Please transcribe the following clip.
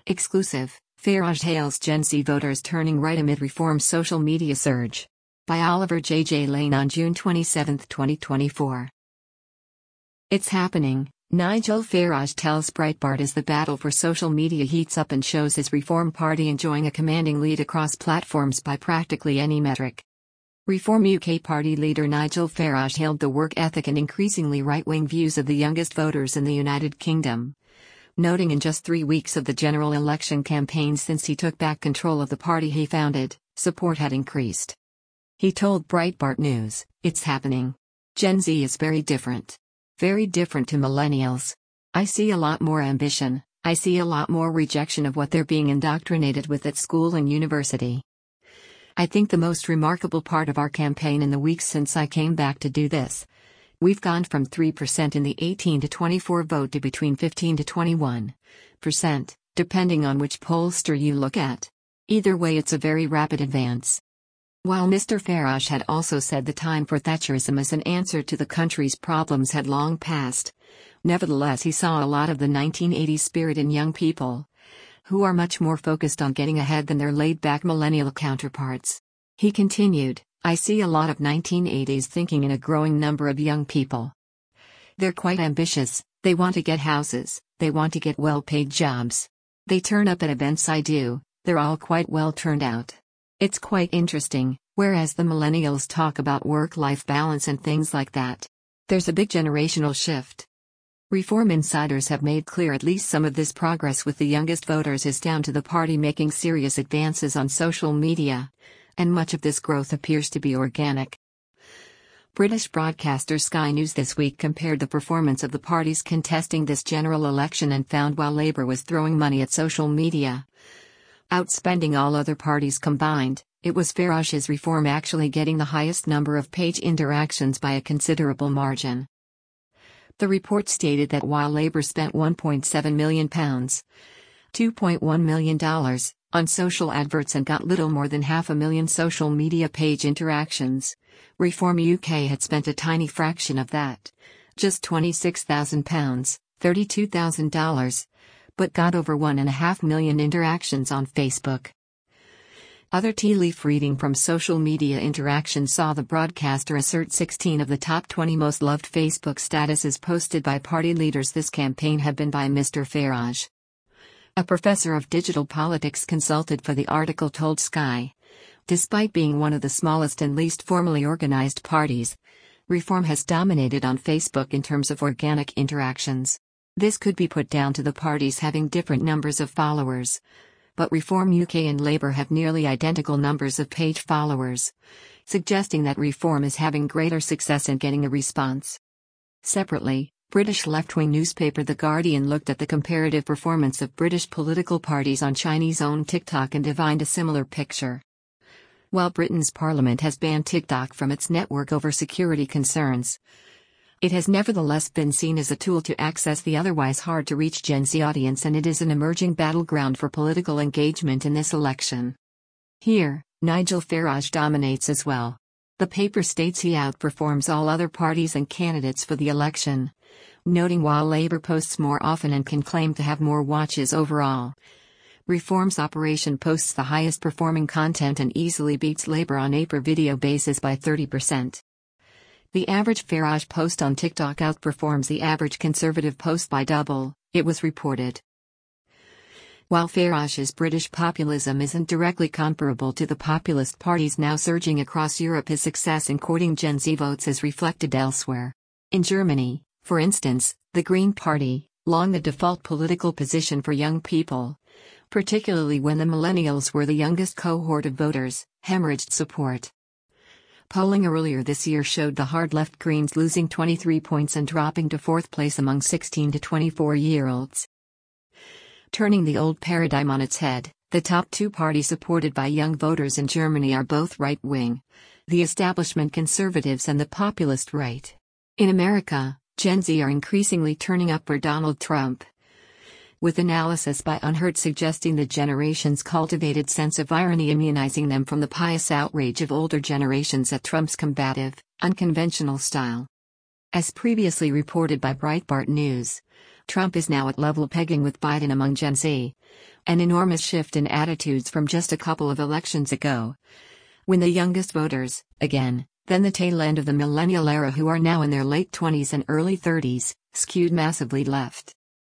Exclusive, Farage hails Gen Z voters turning right amid reform social media surge. By Oliver J. Lane on June 27, 2024. It's happening, Nigel Farage tells Breitbart as the battle for social media heats up and shows his Reform Party enjoying a commanding lead across platforms by practically any metric. Reform UK Party leader Nigel Farage hailed the work ethic and increasingly right-wing views of the youngest voters in the United Kingdom, noting in just 3 weeks of the general election campaign since he took back control of the party he founded, support had increased. He told Breitbart News, "It's happening. Gen Z is very different. Very different to millennials. I see a lot more ambition, I see a lot more rejection of what they're being indoctrinated with at school and university. I think the most remarkable part of our campaign in the weeks since I came back to do this, we've gone from 3% in the 18 to 24 vote to between 15 to 21%, depending on which pollster you look at. Either way, it's a very rapid advance." While Mr. Farage had also said the time for Thatcherism as an answer to the country's problems had long passed, nevertheless he saw a lot of the 1980s spirit in young people, who are much more focused on getting ahead than their laid-back millennial counterparts. He continued, "I see a lot of 1980s thinking in a growing number of young people. They're quite ambitious, they want to get houses, they want to get well-paid jobs. They turn up at events I do, they're all quite well turned out. It's quite interesting, whereas the millennials talk about work-life balance and things like that. There's a big generational shift." Reform insiders have made clear at least some of this progress with the youngest voters is down to the party making serious advances on social media, and much of this growth appears to be organic. British broadcaster Sky News this week compared the performance of the parties contesting this general election and found while Labour was throwing money at social media, outspending all other parties combined, it was Farage's Reform actually getting the highest number of page interactions by a considerable margin. The report stated that while Labour spent £1.7 million, $2.1 million, on social adverts and got little more than 500,000 social media page interactions, Reform UK had spent a tiny fraction of that, just £26,000, $32,000, but got over 1.5 million interactions on Facebook. Other tea leaf reading from social media interactions saw the broadcaster assert 16 of the top 20 most loved Facebook statuses posted by party leaders this campaign have been by Mr. Farage. A professor of digital politics consulted for the article told Sky, "Despite being one of the smallest and least formally organized parties, Reform has dominated on Facebook in terms of organic interactions. This could be put down to the parties having different numbers of followers. But Reform UK and Labour have nearly identical numbers of page followers, suggesting that Reform is having greater success in getting a response." Separately, British left-wing newspaper The Guardian looked at the comparative performance of British political parties on Chinese-owned TikTok and divined a similar picture. While Britain's Parliament has banned TikTok from its network over security concerns, it has nevertheless been seen as a tool to access the otherwise hard-to-reach Gen Z audience, and it is an emerging battleground for political engagement in this election. Here, Nigel Farage dominates as well. The paper states he outperforms all other parties and candidates for the election, noting while Labour posts more often and can claim to have more watches overall, Reform's operation posts the highest performing content and easily beats Labour on a per-video basis by 30%. The average Farage post on TikTok outperforms the average Conservative post by double, it was reported. While Farage's British populism isn't directly comparable to the populist parties now surging across Europe, his success in courting Gen Z votes is reflected elsewhere. In Germany, for instance, the Green Party, long the default political position for young people, particularly when the millennials were the youngest cohort of voters, hemorrhaged support. Polling earlier this year showed the hard-left Greens losing 23 points and dropping to fourth place among 16 to 24-year-olds. Turning the old paradigm on its head, the top two parties supported by young voters in Germany are both right-wing, the establishment conservatives and the populist right. In America, Gen Z are increasingly turning up for Donald Trump, with analysis by Unheard suggesting the generation's cultivated sense of irony immunizing them from the pious outrage of older generations at Trump's combative, unconventional style. As previously reported by Breitbart News, Trump is now at level pegging with Biden among Gen Z, An enormous shift in attitudes from just a couple of elections ago, when the youngest voters, again, then the tail end of the millennial era who are now in their late 20s and early 30s, skewed massively left.